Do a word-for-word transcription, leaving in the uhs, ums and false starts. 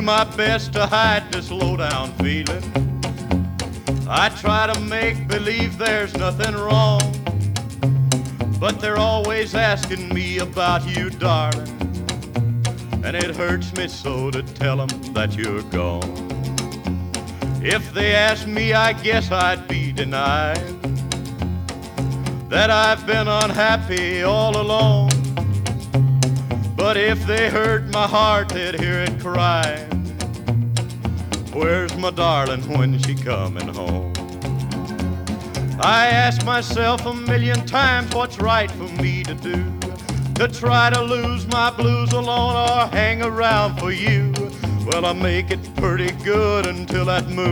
my best to hide this low-down feeling. I try to make believe there's nothing wrong, but they're always asking me about you, darling, and it hurts me so to tell them that you're gone. If they asked me, I guess I'd be denied that I've been unhappy all along. But if they heard my heart, they'd hear it crying, where's my darling when she coming home? I ask myself a million times what's right for me to do, to try to lose my blues alone or hang around for you. Well, I make it pretty good until that moon